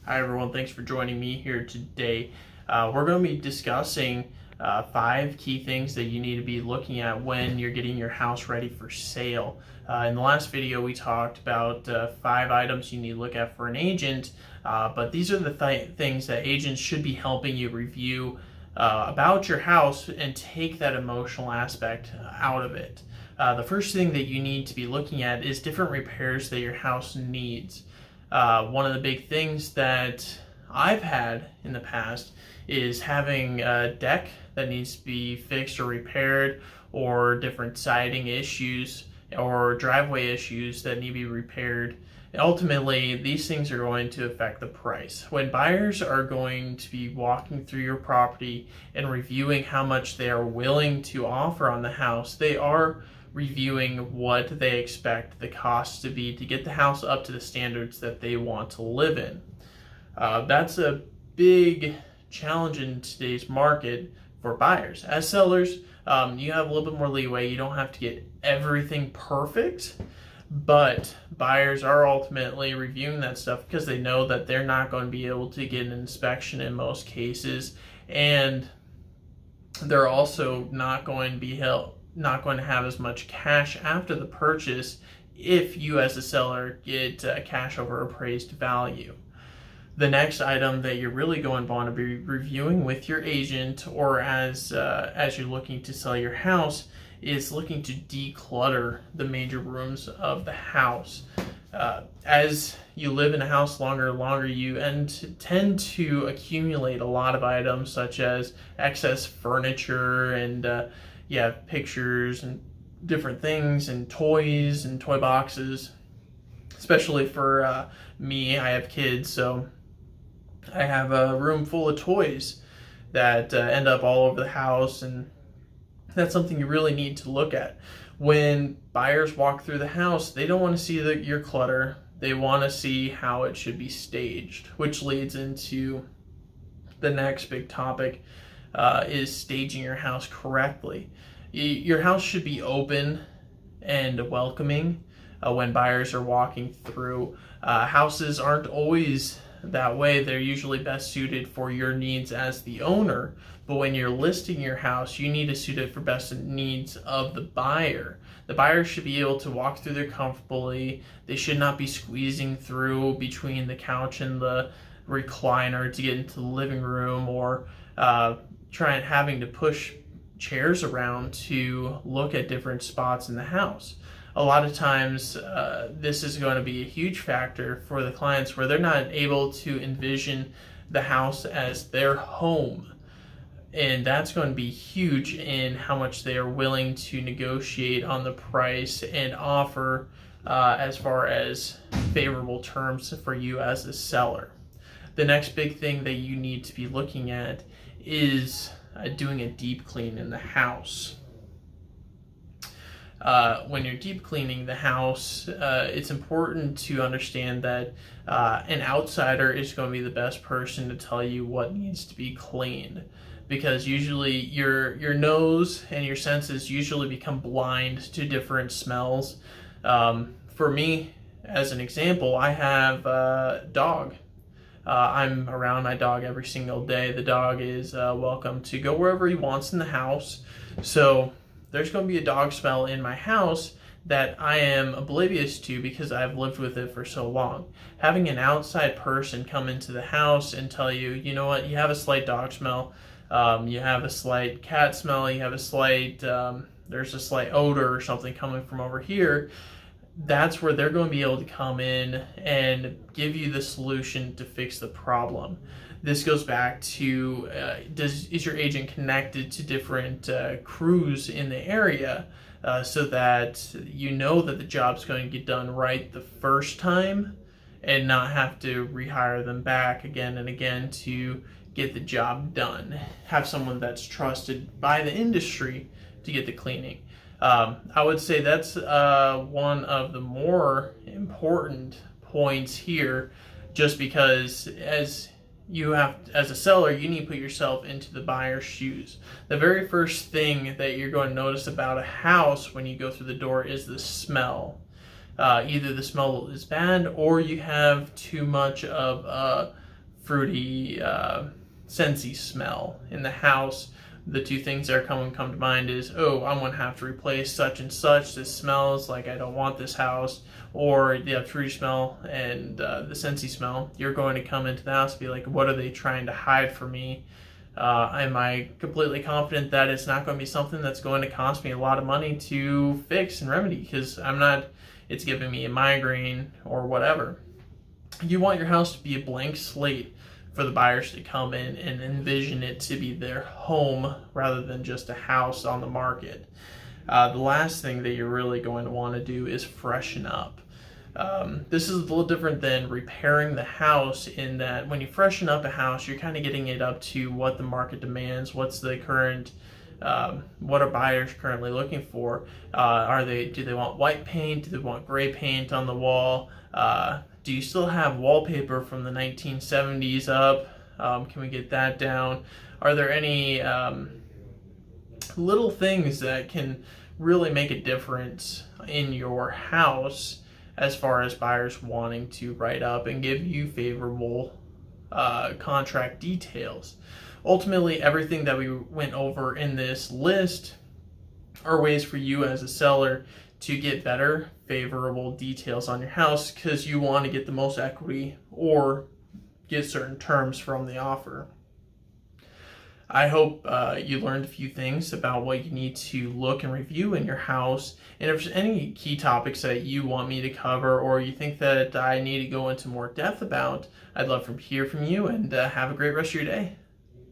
Hi everyone, thanks for joining me here today. We're going to be discussing 5 key things that you need to be looking at when you're getting your house ready for sale. In the last video we talked about 5 items you need to look at for an agent, but these are the things that agents should be helping you review about your house and take that emotional aspect out of it. The first thing that you need to be looking at is different repairs that your house needs. One of the big things that I've had in the past is having a deck that needs to be fixed or repaired, or different siding issues or driveway issues that need to be repaired. And ultimately, these things are going to affect the price. When buyers are going to be walking through your property and reviewing how much they are willing to offer on the house, they are reviewing what they expect the cost to be to get the house up to the standards that they want to live in. That's a big challenge in today's market for buyers. As sellers, you have a little bit more leeway. You don't have to get everything perfect, but buyers are ultimately reviewing that stuff because they know that they're not going to be able to get an inspection in most cases, and they're also not going to have as much cash after the purchase if you as a seller get cash over appraised value. The next item that you're really going to want to be reviewing with your agent, or as you're looking to sell your house, is looking to declutter the major rooms of the house. As you live in a house longer and longer, you tend to accumulate a lot of items such as excess furniture and pictures and different things and toys and toy boxes. Especially for me, I have kids, so I have a room full of toys that end up all over the house, and that's something you really need to look at. When buyers walk through the house, they don't want to see your clutter. They want to see how it should be staged, which leads into the next big topic, is staging your house correctly. Your house should be open and welcoming when buyers are walking through. Houses aren't always that way. They're usually best suited for your needs as the owner, but when you're listing your house, you need to suit it for best needs of the buyer. The buyer should be able to walk through there comfortably. They should not be squeezing through between the couch and the recliner to get into the living room, or having to push chairs around to look at different spots in the house. A lot of times this is going to be a huge factor for the clients, where they're not able to envision the house as their home, and that's going to be huge in how much they are willing to negotiate on the price and offer as far as favorable terms for you as a seller. The next big thing that you need to be looking at is doing a deep clean in the house. When you're deep cleaning the house, it's important to understand that an outsider is going to be the best person to tell you what needs to be cleaned, because usually your nose and your senses usually become blind to different smells. For me, as an example, I have a dog. I'm around my dog every single day. The dog is welcome to go wherever he wants in the house. So there's going to be a dog smell in my house that I am oblivious to because I've lived with it for so long. Having an outside person come into the house and tell you, you know what, you have a slight dog smell, you have a slight cat smell, you have a slight, there's a slight odor or something coming from over here, that's where they're going to be able to come in and give you the solution to fix the problem. This goes back to, is your agent connected to different crews in the area so that you know that the job's going to get done right the first time, and not have to rehire them back again and again to get the job done. Have someone that's trusted by the industry to get the cleaning. I would say that's one of the more important points here, just because as a seller, you need to put yourself into the buyer's shoes. The very first thing that you're going to notice about a house when you go through the door is the smell. Either the smell is bad, or you have too much of fruity, Scentsy smell in the house. The two things that come to mind is, oh, I'm gonna have to replace such and such. This smells like I don't want this house. Or the fruity smell and the Scentsy smell. You're going to come into the house and be like, what are they trying to hide from me? Am I completely confident that it's not going to be something that's going to cost me a lot of money to fix and remedy? Because it's giving me a migraine or whatever. You want your house to be a blank slate for the buyers to come in and envision it to be their home rather than just a house on the market. The last thing that you're really going to want to do is freshen up. This is a little different than repairing the house, in that when you freshen up a house, you're kind of getting it up to what the market demands, what's the current, what are buyers currently looking for. Do they want white paint? Do they want gray paint on the wall? Do you still have wallpaper from the 1970s up? Can we get that down? Are there any little things that can really make a difference in your house as far as buyers wanting to write up and give you favorable contract details? Ultimately, everything that we went over in this list are ways for you as a seller to get better, favorable details on your house, because you want to get the most equity or get certain terms from the offer. I hope you learned a few things about what you need to look and review in your house. And if there's any key topics that you want me to cover, or you think that I need to go into more depth about, I'd love to hear from you, and have a great rest of your day.